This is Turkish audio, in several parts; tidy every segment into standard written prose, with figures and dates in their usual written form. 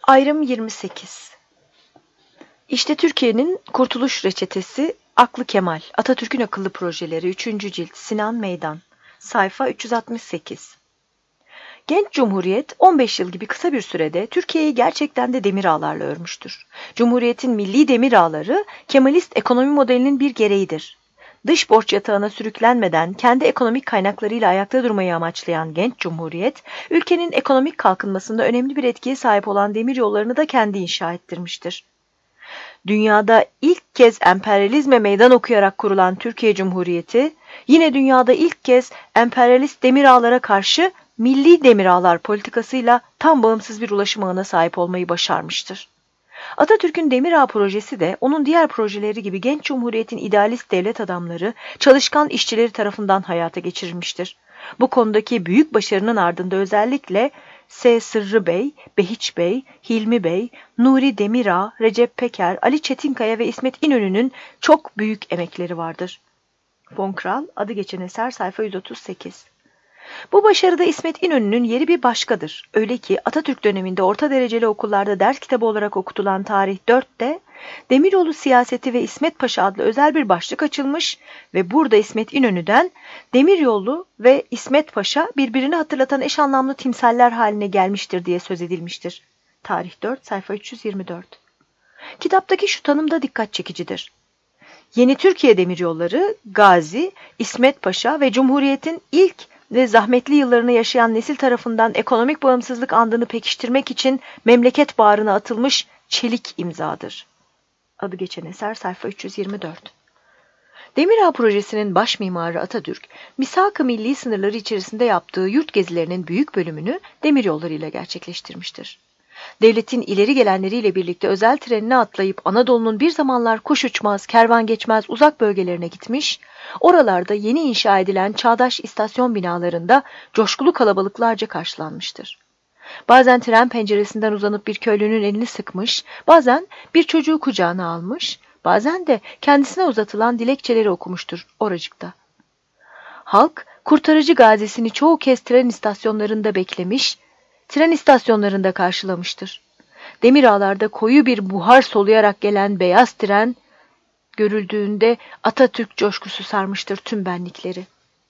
Ayrım 28. İşte Türkiye'nin kurtuluş reçetesi Aklı Kemal, Atatürk'ün akıllı projeleri 3. cilt Sinan Meydan, sayfa 368. Genç Cumhuriyet 15 yıl gibi kısa bir sürede Türkiye'yi gerçekten de demir ağlarla örmüştür. Cumhuriyetin milli demir ağları Kemalist ekonomi modelinin bir gereğidir. Dış borç yatağına sürüklenmeden kendi ekonomik kaynaklarıyla ayakta durmayı amaçlayan genç cumhuriyet, ülkenin ekonomik kalkınmasında önemli bir etkiye sahip olan demiryollarını da kendi inşa ettirmiştir. Dünyada ilk kez emperyalizme meydan okuyarak kurulan Türkiye Cumhuriyeti, yine dünyada ilk kez emperyalist demir ağlara karşı milli demir ağlar politikasıyla tam bağımsız bir ulaşım ağına sahip olmayı başarmıştır. Atatürk'ün Demir Ağı projesi de onun diğer projeleri gibi genç cumhuriyetin idealist devlet adamları, çalışkan işçileri tarafından hayata geçirilmiştir. Bu konudaki büyük başarının ardında özellikle S. Sırrı Bey, Behiç Bey, Hilmi Bey, Nuri Demirağ, Recep Peker, Ali Çetinkaya ve İsmet İnönü'nün çok büyük emekleri vardır. Von Kral, adı geçen eser, sayfa 138. Bu başarıda İsmet İnönü'nün yeri bir başkadır. Öyle ki Atatürk döneminde orta dereceli okullarda ders kitabı olarak okutulan Tarih 4'te Demiryolu Siyaseti ve İsmet Paşa adlı özel bir başlık açılmış ve burada İsmet İnönü'den Demiryolu ve İsmet Paşa birbirini hatırlatan eş anlamlı timsaller haline gelmiştir diye söz edilmiştir. Tarih 4, sayfa 324. Kitaptaki şu tanım da dikkat çekicidir. Yeni Türkiye Demiryolları, Gazi, İsmet Paşa ve Cumhuriyet'in ilk ve zahmetli yıllarını yaşayan nesil tarafından ekonomik bağımsızlık andını pekiştirmek için memleket bağrına atılmış çelik imzadır. Adı geçen eser, sayfa 324. Demir Ağı projesinin baş mimarı Atatürk, misak-ı milli sınırları içerisinde yaptığı yurt gezilerinin büyük bölümünü demiryollarıyla gerçekleştirmiştir. Devletin ileri gelenleriyle birlikte özel trenine atlayıp Anadolu'nun bir zamanlar kuş uçmaz, kervan geçmez uzak bölgelerine gitmiş, oralarda yeni inşa edilen çağdaş istasyon binalarında coşkulu kalabalıklarca karşılanmıştır. Bazen tren penceresinden uzanıp bir köylünün elini sıkmış, bazen bir çocuğu kucağına almış, bazen de kendisine uzatılan dilekçeleri okumuştur oracıkta. Halk, kurtarıcı gazisini çoğu kez tren istasyonlarında beklemiş, tren istasyonlarında karşılamıştır. Demir ağlarda koyu bir buhar soluyarak gelen beyaz tren görüldüğünde Atatürk coşkusu sarmıştır tüm benlikleri.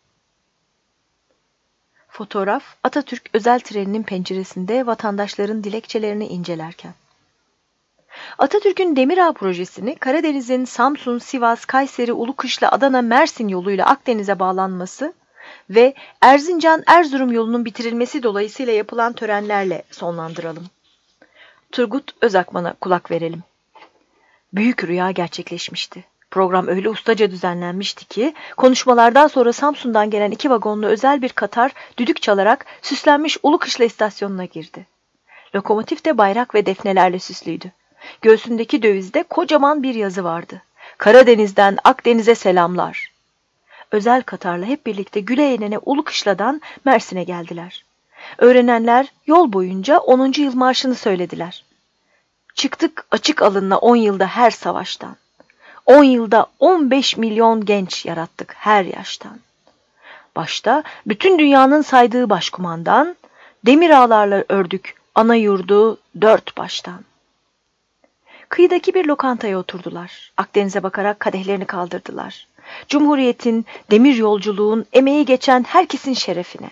Fotoğraf, Atatürk özel treninin penceresinde vatandaşların dilekçelerini incelerken. Atatürk'ün Demir Ağı projesini Karadeniz'in Samsun, Sivas, Kayseri, Ulukışla, Adana, Mersin yoluyla Akdeniz'e bağlanması ve Erzincan-Erzurum yolunun bitirilmesi dolayısıyla yapılan törenlerle sonlandıralım. Turgut Özakman'a kulak verelim. Büyük rüya gerçekleşmişti. Program öyle ustaca düzenlenmişti ki konuşmalardan sonra Samsun'dan gelen 2 vagonlu özel bir katar düdük çalarak süslenmiş Ulukışla istasyonuna girdi. Lokomotif de bayrak ve defnelerle süslüydü. Göğsündeki dövizde kocaman bir yazı vardı. Karadeniz'den Akdeniz'e selamlar. Özel katarla hep birlikte güle eğlene Ulukışla'dan Mersin'e geldiler. Öğrenenler yol boyunca 10. yıl marşını söylediler. Çıktık açık alınla 10 yılda her savaştan. 10 yılda 15 milyon genç yarattık her yaştan. Başta bütün dünyanın saydığı başkumandan, demir ağlarla ördük ana yurdu 4 baştan. Kıyıdaki bir lokantaya oturdular. Akdeniz'e bakarak kadehlerini kaldırdılar. Cumhuriyetin, demir yolculuğun, emeği geçen herkesin şerefine.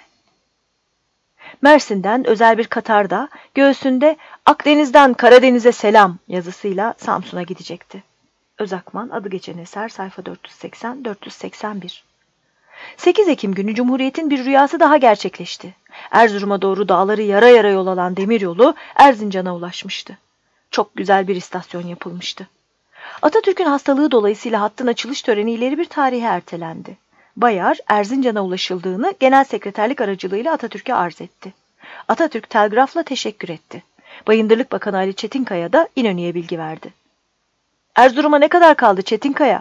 Mersin'den özel bir katarda göğsünde Akdeniz'den Karadeniz'e selam yazısıyla Samsun'a gidecekti. Özakman, adı geçen eser, sayfa 480-481. 8 Ekim günü Cumhuriyet'in bir rüyası daha gerçekleşti. Erzurum'a doğru dağları yara yara yol alan demiryolu Erzincan'a ulaşmıştı. Çok güzel bir istasyon yapılmıştı. Atatürk'ün hastalığı dolayısıyla hattın açılış töreni ileri bir tarihe ertelendi. Bayar, Erzincan'a ulaşıldığını genel sekreterlik aracılığıyla Atatürk'e arz etti. Atatürk telgrafla teşekkür etti. Bayındırlık Bakanı Ali Çetinkaya da İnönü'ye bilgi verdi. Erzurum'a ne kadar kaldı Çetinkaya?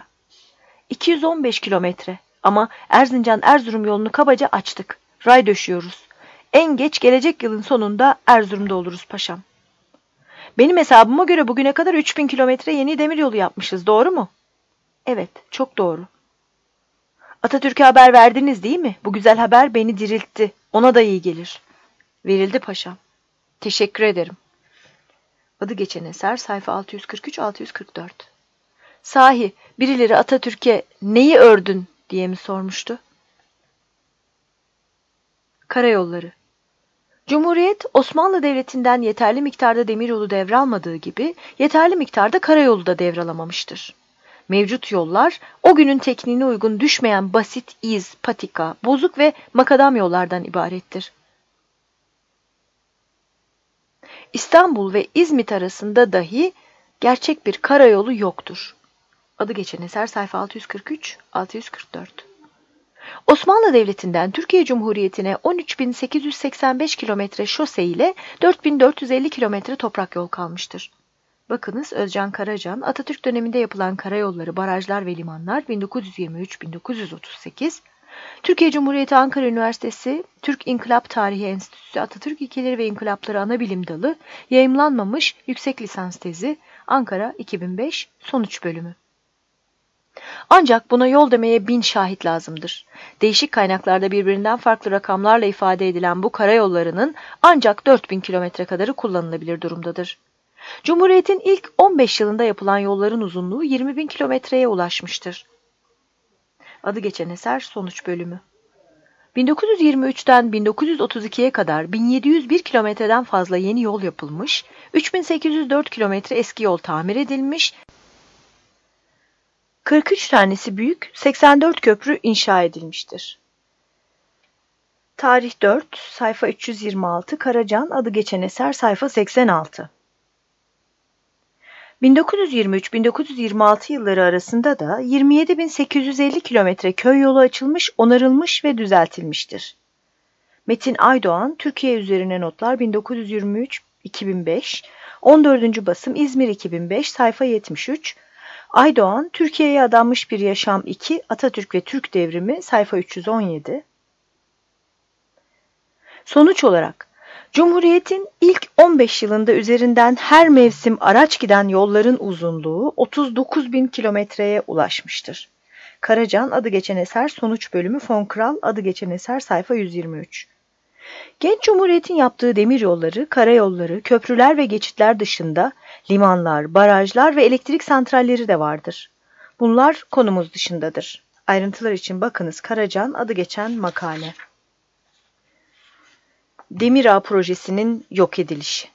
215 kilometre ama Erzincan-Erzurum yolunu kabaca açtık. Ray döşüyoruz. En geç gelecek yılın sonunda Erzurum'da oluruz paşam. Benim hesabıma göre bugüne kadar 3000 kilometre yeni demiryolu yapmışız, doğru mu? Evet, çok doğru. Atatürk'e haber verdiniz değil mi? Bu güzel haber beni diriltti. Ona da iyi gelir. Verildi paşam. Teşekkür ederim. Adı geçen eser sayfa 643-644. Sahi birileri Atatürk'e neyi ördün diye mi sormuştu? Karayolları. Cumhuriyet, Osmanlı Devleti'nden yeterli miktarda demiryolu devralmadığı gibi yeterli miktarda karayolu da devralamamıştır. Mevcut yollar o günün tekniğine uygun düşmeyen basit iz, patika, bozuk ve makadam yollardan ibarettir. İstanbul ve İzmit arasında dahi gerçek bir karayolu yoktur. Adı geçen eser sayfa 643-644. Osmanlı Devleti'nden Türkiye Cumhuriyeti'ne 13.885 kilometre şose ile 4.450 kilometre toprak yol kalmıştır. Bakınız Özcan Karacan, Atatürk döneminde yapılan karayolları, barajlar ve limanlar 1923-1938, Türkiye Cumhuriyeti Ankara Üniversitesi Türk İnkılap Tarihi Enstitüsü Atatürk İlkeleri ve İnkılapları Anabilim Dalı yayımlanmamış yüksek lisans tezi Ankara 2005 Sonuç Bölümü. Ancak buna yol demeye 1000 şahit lazımdır. Değişik kaynaklarda birbirinden farklı rakamlarla ifade edilen bu karayollarının ancak 4000 kilometre kadarı kullanılabilir durumdadır. Cumhuriyet'in ilk 15 yılında yapılan yolların uzunluğu 20.000 kilometreye ulaşmıştır. Adı geçen eser Sonuç Bölümü. 1923'ten 1932'ye kadar 1701 kilometreden fazla yeni yol yapılmış, 3804 kilometre eski yol tamir edilmiş, 43 tanesi büyük, 84 köprü inşa edilmiştir. Tarih 4, sayfa 326, Karacan, adı geçen eser, sayfa 86. 1923-1926 yılları arasında da 27.850 kilometre köy yolu açılmış, onarılmış ve düzeltilmiştir. Metin Aydoğan, Türkiye üzerine notlar 1923-2005, 14. basım İzmir 2005, sayfa 73, Aydoğan, Türkiye'ye adanmış bir yaşam 2, Atatürk ve Türk Devrimi, sayfa 317. Sonuç olarak, Cumhuriyet'in ilk 15 yılında üzerinden her mevsim araç giden yolların uzunluğu 39.000 kilometreye ulaşmıştır. Karacan, adı geçen eser, Sonuç Bölümü, Fon Kral, adı geçen eser, sayfa 123. Genç Cumhuriyet'in yaptığı demiryolları, karayolları, köprüler ve geçitler dışında limanlar, barajlar ve elektrik santralleri de vardır. Bunlar konumuz dışındadır. Ayrıntılar için bakınız Karacan, adı geçen makale. Demir projesinin yok edilişi.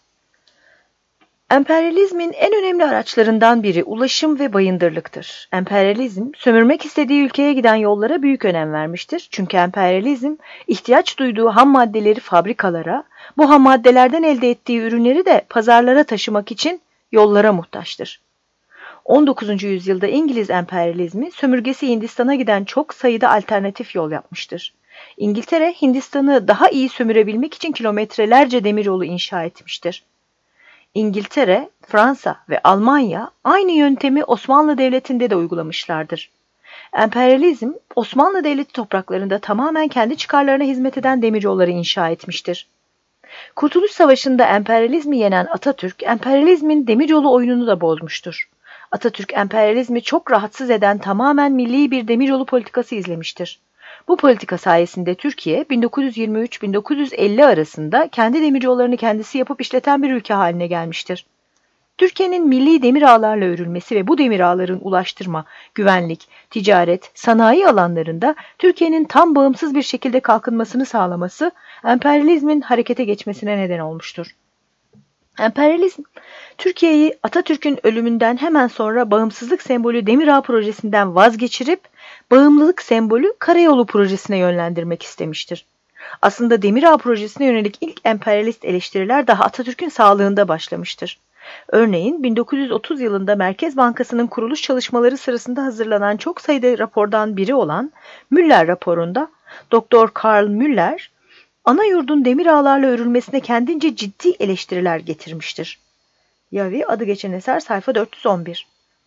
Emperyalizmin en önemli araçlarından biri ulaşım ve bayındırlıktır. Emperyalizm, sömürmek istediği ülkeye giden yollara büyük önem vermiştir. Çünkü emperyalizm, ihtiyaç duyduğu ham maddeleri fabrikalara, bu ham maddelerden elde ettiği ürünleri de pazarlara taşımak için yollara muhtaçtır. 19. yüzyılda İngiliz emperyalizmi, sömürgesi Hindistan'a giden çok sayıda alternatif yol yapmıştır. İngiltere, Hindistan'ı daha iyi sömürebilmek için kilometrelerce demiryolu inşa etmiştir. İngiltere, Fransa ve Almanya aynı yöntemi Osmanlı Devleti'nde de uygulamışlardır. Emperyalizm, Osmanlı Devleti topraklarında tamamen kendi çıkarlarına hizmet eden demiryolları inşa etmiştir. Kurtuluş Savaşı'nda emperyalizmi yenen Atatürk, emperyalizmin demiryolu oyununu da bozmuştur. Atatürk, emperyalizmi çok rahatsız eden tamamen milli bir demiryolu politikası izlemiştir. Bu politika sayesinde Türkiye 1923-1950 arasında kendi demiryollarını kendisi yapıp işleten bir ülke haline gelmiştir. Türkiye'nin milli demir ağlarla örülmesi ve bu demir ağların ulaştırma, güvenlik, ticaret, sanayi alanlarında Türkiye'nin tam bağımsız bir şekilde kalkınmasını sağlaması emperyalizmin harekete geçmesine neden olmuştur. Emperyalizm, Türkiye'yi Atatürk'ün ölümünden hemen sonra bağımsızlık sembolü Demir projesinden vazgeçirip bağımlılık sembolü Karayolu projesine yönlendirmek istemiştir. Aslında Demir projesine yönelik ilk emperyalist eleştiriler daha Atatürk'ün sağlığında başlamıştır. Örneğin 1930 yılında Merkez Bankası'nın kuruluş çalışmaları sırasında hazırlanan çok sayıda rapordan biri olan Müller raporunda Dr. Karl Müller, ana yurdun demir ağlarla örülmesine kendince ciddi eleştiriler getirmiştir. Yavi, adı geçen eser, sayfa 411.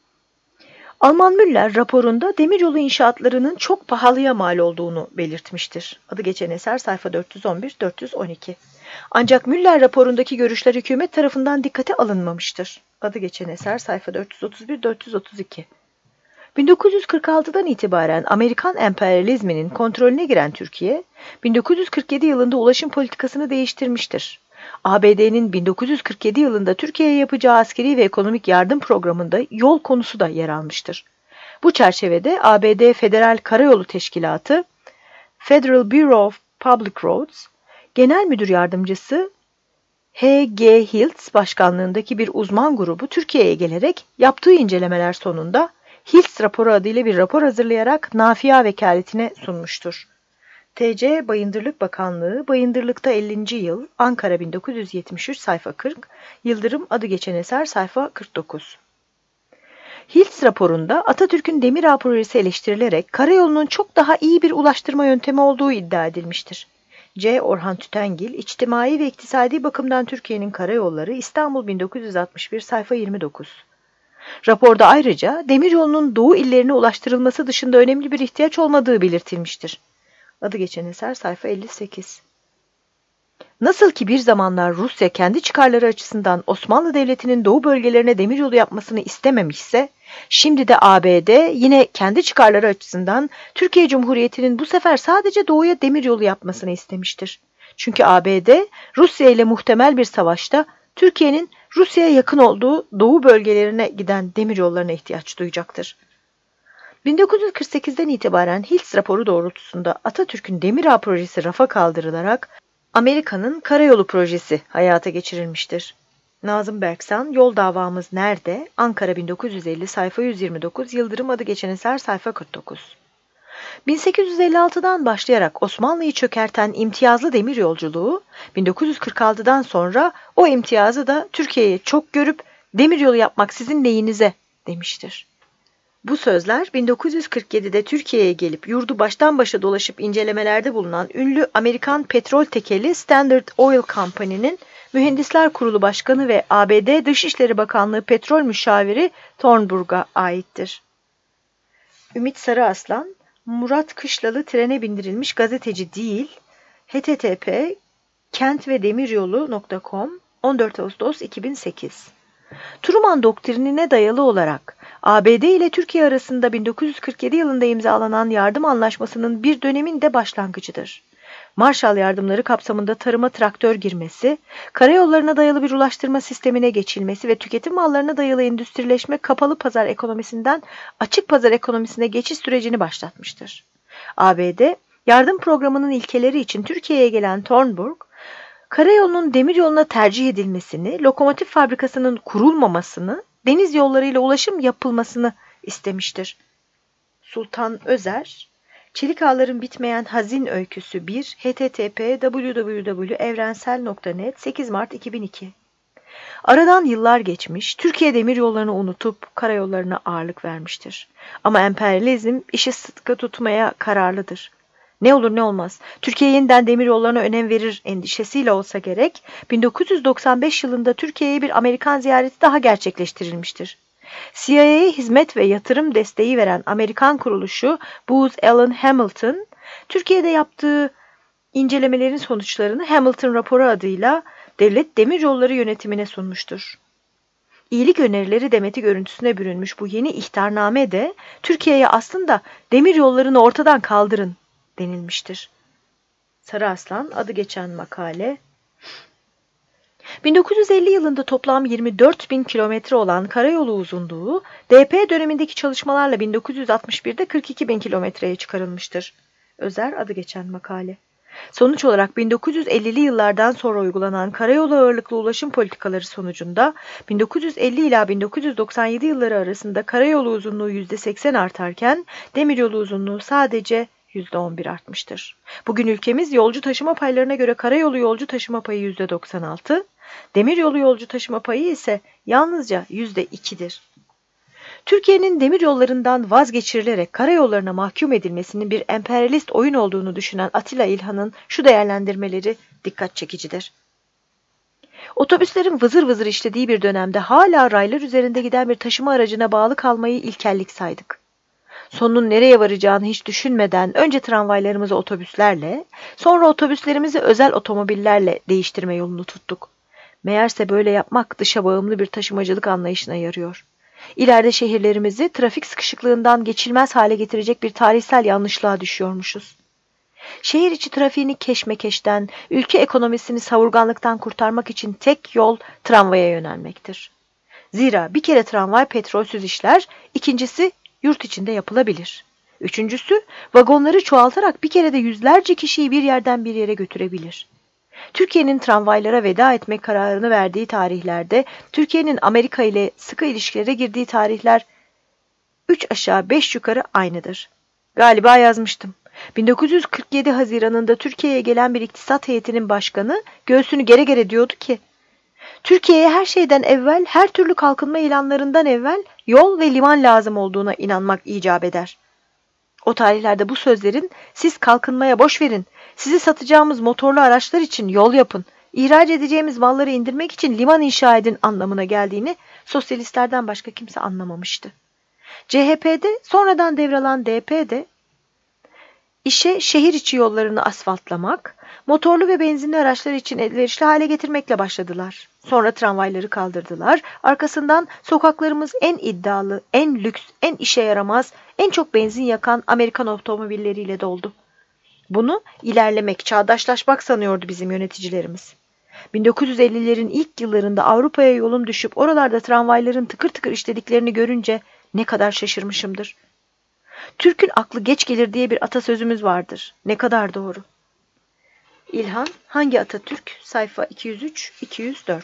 Alman Müller raporunda demiryolu inşaatlarının çok pahalıya mal olduğunu belirtmiştir. Adı geçen eser, sayfa 411-412. Ancak Müller raporundaki görüşler hükümet tarafından dikkate alınmamıştır. Adı geçen eser, sayfa 431-432. 1946'dan itibaren Amerikan emperyalizminin kontrolüne giren Türkiye, 1947 yılında ulaşım politikasını değiştirmiştir. ABD'nin 1947 yılında Türkiye'ye yapacağı askeri ve ekonomik yardım programında yol konusu da yer almıştır. Bu çerçevede ABD Federal Karayolu Teşkilatı, Federal Bureau of Public Roads, Genel Müdür Yardımcısı H.G. Hiltz başkanlığındaki bir uzman grubu Türkiye'ye gelerek yaptığı incelemeler sonunda Hiltz raporu adıyla bir rapor hazırlayarak Nafia Vekaletine sunmuştur. T.C. Bayındırlık Bakanlığı, Bayındırlık'ta 50. yıl, Ankara 1973 sayfa 40, Yıldırım adı geçen eser sayfa 49. Hiltz raporunda Atatürk'ün Demir projesi eleştirilerek karayolunun çok daha iyi bir ulaştırma yöntemi olduğu iddia edilmiştir. C. Orhan Tütengil, İçtimai ve İktisadi Bakımdan Türkiye'nin Karayolları, İstanbul 1961 sayfa 29. Raporda ayrıca demiryolunun Doğu illerine ulaştırılması dışında önemli bir ihtiyaç olmadığı belirtilmiştir. Adı geçen eser sayfa 58. Nasıl ki bir zamanlar Rusya kendi çıkarları açısından Osmanlı Devleti'nin doğu bölgelerine demiryolu yapmasını istememişse, şimdi de ABD yine kendi çıkarları açısından Türkiye Cumhuriyeti'nin bu sefer sadece doğuya demiryolu yapmasını istemiştir. Çünkü ABD, Rusya ile muhtemel bir savaşta Türkiye'nin Rusya'ya yakın olduğu doğu bölgelerine giden demiryollarına ihtiyaç duyacaktır. 1948'den itibaren Hiltz raporu doğrultusunda Atatürk'ün Demir Ağı projesi rafa kaldırılarak Amerika'nın Karayolu projesi hayata geçirilmiştir. Nazım Berksan, Yol Davamız Nerede? Ankara 1950 sayfa 129, Yıldırım adı geçen eser sayfa 49. 1856'dan başlayarak Osmanlı'yı çökerten imtiyazlı demir yolculuğu, 1946'dan sonra o imtiyazı da Türkiye'ye çok görüp demiryolu yapmak sizin neyinize demiştir. Bu sözler 1947'de Türkiye'ye gelip yurdu baştan başa dolaşıp incelemelerde bulunan ünlü Amerikan petrol tekeli Standard Oil Company'nin Mühendisler Kurulu Başkanı ve ABD Dışişleri Bakanlığı Petrol Müşaviri Thornburg'a aittir. Ümit Sarıaslan, Murat Kışlalı trene bindirilmiş gazeteci değil, http kentvedemiryolu.com 14 Ağustos 2008. Truman doktrinine dayalı olarak ABD ile Türkiye arasında 1947 yılında imzalanan yardım anlaşmasının bir dönemin de başlangıcıdır. Marshall yardımları kapsamında tarıma traktör girmesi, karayollarına dayalı bir ulaştırma sistemine geçilmesi ve tüketim mallarına dayalı endüstrileşme kapalı pazar ekonomisinden açık pazar ekonomisine geçiş sürecini başlatmıştır. ABD, yardım programının ilkeleri için Türkiye'ye gelen Thornburg, karayolunun demiryoluna tercih edilmesini, lokomotif fabrikasının kurulmamasını, deniz yollarıyla ulaşım yapılmasını istemiştir. Sultan Özer, Çelik Ağların Bitmeyen Hazin Öyküsü 1, http www.evrensel.net 8 Mart 2002. Aradan yıllar geçmiş, Türkiye demiryollarını unutup karayollarına ağırlık vermiştir. Ama emperyalizm işi sıkı tutmaya kararlıdır. Ne olur ne olmaz, Türkiye yeniden demiryollarına önem verir endişesiyle olsa gerek, 1995 yılında Türkiye'ye bir Amerikan ziyareti daha gerçekleştirilmiştir. CIA'ye hizmet ve yatırım desteği veren Amerikan kuruluşu Booz Allen Hamilton, Türkiye'de yaptığı incelemelerin sonuçlarını Hamilton raporu adıyla Devlet Demiryolları Yönetimine sunmuştur. İyilik önerileri demeti görüntüsüne bürünmüş bu yeni ihtarname de Türkiye'ye aslında demiryollarını ortadan kaldırın denilmiştir. Sarıaslan adı geçen makale. 1950 yılında toplam 24.000 kilometre olan karayolu uzunluğu, DP dönemindeki çalışmalarla 1961'de 42.000 kilometreye çıkarılmıştır. Özer adı geçen makale. Sonuç olarak 1950'li yıllardan sonra uygulanan karayolu ağırlıklı ulaşım politikaları sonucunda 1950 ila 1997 yılları arasında karayolu uzunluğu %80 artarken demiryolu uzunluğu sadece %11 artmıştır. Bugün ülkemiz yolcu taşıma paylarına göre karayolu yolcu taşıma payı %96, demiryolu yolcu taşıma payı ise yalnızca %2'dir. Türkiye'nin demiryollarından vazgeçirilerek karayollarına mahkum edilmesinin bir emperyalist oyun olduğunu düşünen Atilla İlhan'ın şu değerlendirmeleri dikkat çekicidir. Otobüslerin vızır vızır işlediği bir dönemde hala raylar üzerinde giden bir taşıma aracına bağlı kalmayı ilkellik saydık. Sonunun nereye varacağını hiç düşünmeden önce tramvaylarımızı otobüslerle, sonra otobüslerimizi özel otomobillerle değiştirme yolunu tuttuk. Meğerse böyle yapmak dışa bağımlı bir taşımacılık anlayışına yarıyor. İleride şehirlerimizi trafik sıkışıklığından geçilmez hale getirecek bir tarihsel yanlışlığa düşüyormuşuz. Şehir içi trafiğini keşmekeşten, ülke ekonomisini savurganlıktan kurtarmak için tek yol tramvaya yönelmektir. Zira bir kere tramvay petrolsüz işler, ikincisi yurt içinde yapılabilir. Üçüncüsü vagonları çoğaltarak bir kerede yüzlerce kişiyi bir yerden bir yere götürebilir. Türkiye'nin tramvaylara veda etmek kararını verdiği tarihlerde, Türkiye'nin Amerika ile sıkı ilişkilere girdiği tarihler 3 aşağı 5 yukarı aynıdır. Galiba yazmıştım. 1947 Haziran'ında Türkiye'ye gelen bir iktisat heyetinin başkanı göğsünü gere gere diyordu ki, Türkiye'ye her şeyden evvel, her türlü kalkınma ilanlarından evvel yol ve liman lazım olduğuna inanmak icap eder. O tarihlerde bu sözlerin siz kalkınmaya boş verin, sizi satacağımız motorlu araçlar için yol yapın, ihraç edeceğimiz malları indirmek için liman inşa edin anlamına geldiğini sosyalistlerden başka kimse anlamamıştı. CHP'de sonradan devralan DP'de işe şehir içi yollarını asfaltlamak, motorlu ve benzinli araçlar için elverişli hale getirmekle başladılar. Sonra tramvayları kaldırdılar. Arkasından sokaklarımız en iddialı, en lüks, en işe yaramaz, en çok benzin yakan Amerikan otomobilleriyle doldu. Bunu ilerlemek, çağdaşlaşmak sanıyordu bizim yöneticilerimiz. 1950'lerin ilk yıllarında Avrupa'ya yolum düşüp oralarda tramvayların tıkır tıkır işlediklerini görünce ne kadar şaşırmışımdır. Türk'ün aklı geç gelir diye bir atasözümüz vardır. Ne kadar doğru. İlhan Hangi Atatürk? Sayfa 203-204.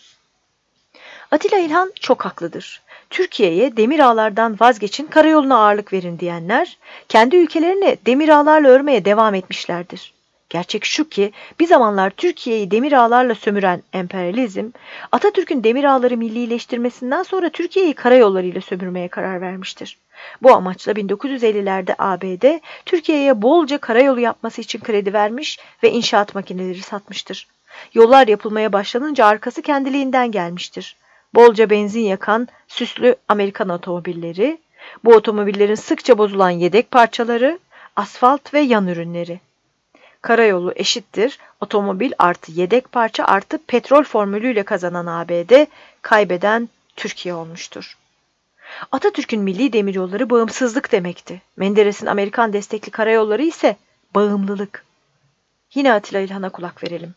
Atilla İlhan çok haklıdır. Türkiye'ye demir ağlardan vazgeçin, karayoluna ağırlık verin diyenler, kendi ülkelerini demir ağlarla örmeye devam etmişlerdir. Gerçek şu ki, bir zamanlar Türkiye'yi demir ağlarla sömüren emperyalizm, Atatürk'ün demir ağları millileştirmesinden sonra Türkiye'yi karayollarıyla sömürmeye karar vermiştir. Bu amaçla 1950'lerde ABD, Türkiye'ye bolca karayolu yapması için kredi vermiş ve inşaat makineleri satmıştır. Yollar yapılmaya başlanınca arkası kendiliğinden gelmiştir. Bolca benzin yakan süslü Amerikan otomobilleri, bu otomobillerin sıkça bozulan yedek parçaları, asfalt ve yan ürünleri. Karayolu eşittir otomobil artı yedek parça artı petrol formülüyle kazanan ABD, kaybeden Türkiye olmuştur. Atatürk'ün milli demiryolları bağımsızlık demekti. Menderes'in Amerikan destekli karayolları ise bağımlılık. Yine Atilla İlhan'a kulak verelim.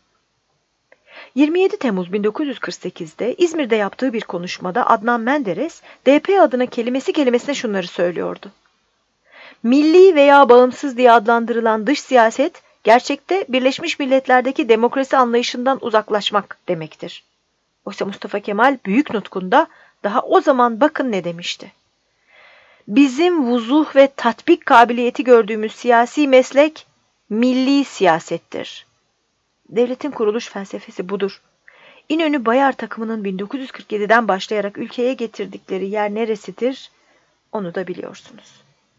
27 Temmuz 1948'de İzmir'de yaptığı bir konuşmada Adnan Menderes, DP adına kelimesi kelimesine şunları söylüyordu. Milli veya bağımsız diye adlandırılan dış siyaset, gerçekte Birleşmiş Milletler'deki demokrasi anlayışından uzaklaşmak demektir. Oysa Mustafa Kemal büyük nutkunda daha o zaman bakın ne demişti. Bizim vuzuh ve tatbik kabiliyeti gördüğümüz siyasi meslek milli siyasettir. Devletin kuruluş felsefesi budur. İnönü Bayar takımının 1947'den başlayarak ülkeye getirdikleri yer neresidir? Onu da biliyorsunuz.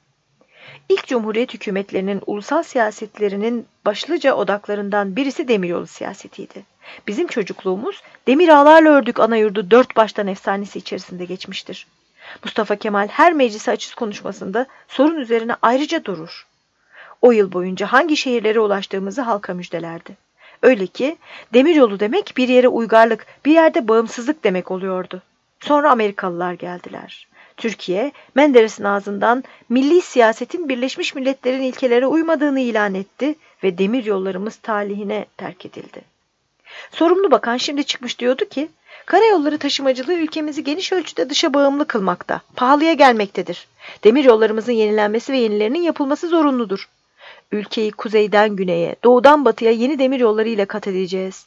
İlk Cumhuriyet hükümetlerinin ulusal siyasetlerinin başlıca odaklarından birisi demiryolu siyasetiydi. Bizim çocukluğumuz demir ağlarla ördük ana yurdu dört baştan efsanesi içerisinde geçmiştir. Mustafa Kemal her meclise açık konuşmasında sorun üzerine ayrıca durur. O yıl boyunca hangi şehirlere ulaştığımızı halka müjdelerdi. Öyle ki demiryolu demek bir yere uygarlık, bir yerde bağımsızlık demek oluyordu. Sonra Amerikalılar geldiler. Türkiye, Menderes'in ağzından milli siyasetin Birleşmiş Milletler'in ilkelere uymadığını ilan etti ve demir yollarımız talihine terk edildi. Sorumlu bakan şimdi çıkmış diyordu ki, karayolları taşımacılığı ülkemizi geniş ölçüde dışa bağımlı kılmakta, pahalıya gelmektedir. Demir yollarımızın yenilenmesi ve yenilerinin yapılması zorunludur. Ülkeyi kuzeyden güneye, doğudan batıya yeni demir yollarıyla kat edeceğiz.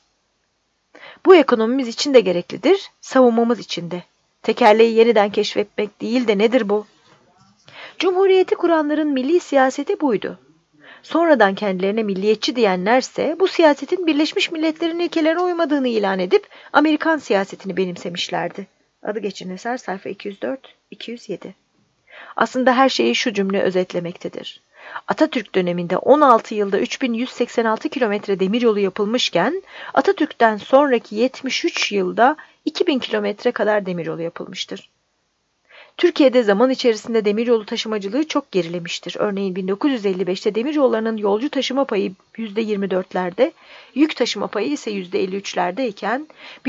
Bu ekonomimiz için de gereklidir, savunmamız için de. Tekerleği yeniden keşfetmek değil de nedir bu? Cumhuriyeti kuranların milli siyaseti buydu. Sonradan kendilerine milliyetçi diyenlerse bu siyasetin Birleşmiş Milletler'in ilkelerine uymadığını ilan edip Amerikan siyasetini benimsemişlerdi. Adı geçen eser sayfa 204-207. Aslında her şeyi şu cümle özetlemektedir. Atatürk döneminde 16 yılda 3186 kilometre demiryolu yapılmışken Atatürk'ten sonraki 73 yılda 2000 kilometre kadar demiryolu yapılmıştır. Türkiye'de zaman içerisinde demiryolu taşımacılığı çok gerilemiştir. Örneğin 1955'te demiryollarının yolcu taşıma payı %24'lerde, yük taşıma payı ise %53'lerdeyken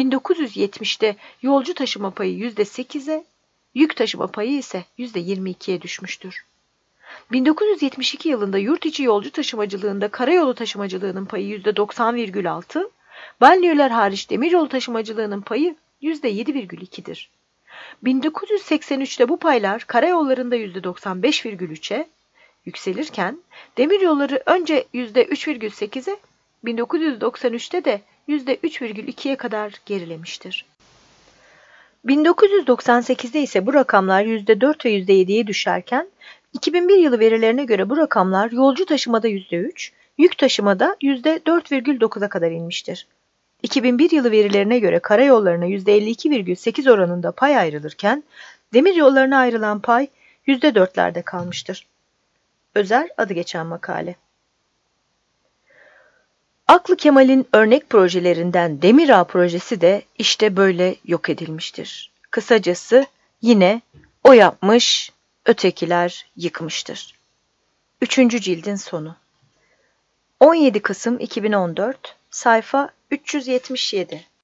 1970'te yolcu taşıma payı %8'e, yük taşıma payı ise %22'ye düşmüştür. 1972 yılında yurt içi yolcu taşımacılığında karayolu taşımacılığının payı %90,6, banliyöler hariç demiryolu taşımacılığının payı %7,2'dir. 1983'te bu paylar karayollarında %95,3'e yükselirken demiryolları önce %3,8'e, 1993'te de %3,2'ye kadar gerilemiştir. 1998'de ise bu rakamlar %4 ve %7'ye düşerken 2001 yılı verilerine göre bu rakamlar yolcu taşımada %3, yük taşımada %4,9'a kadar inmiştir. 2001 yılı verilerine göre karayollarına %52,8 oranında pay ayrılırken demiryollarına ayrılan pay %4'lerde kalmıştır. Özer adı geçen makale. Aklı Kemal'in örnek projelerinden Demir projesi de işte böyle yok edilmiştir. Kısacası yine o yapmış, ötekiler yıkmıştır. 3. cildin sonu. 17 Kasım 2014, sayfa 377.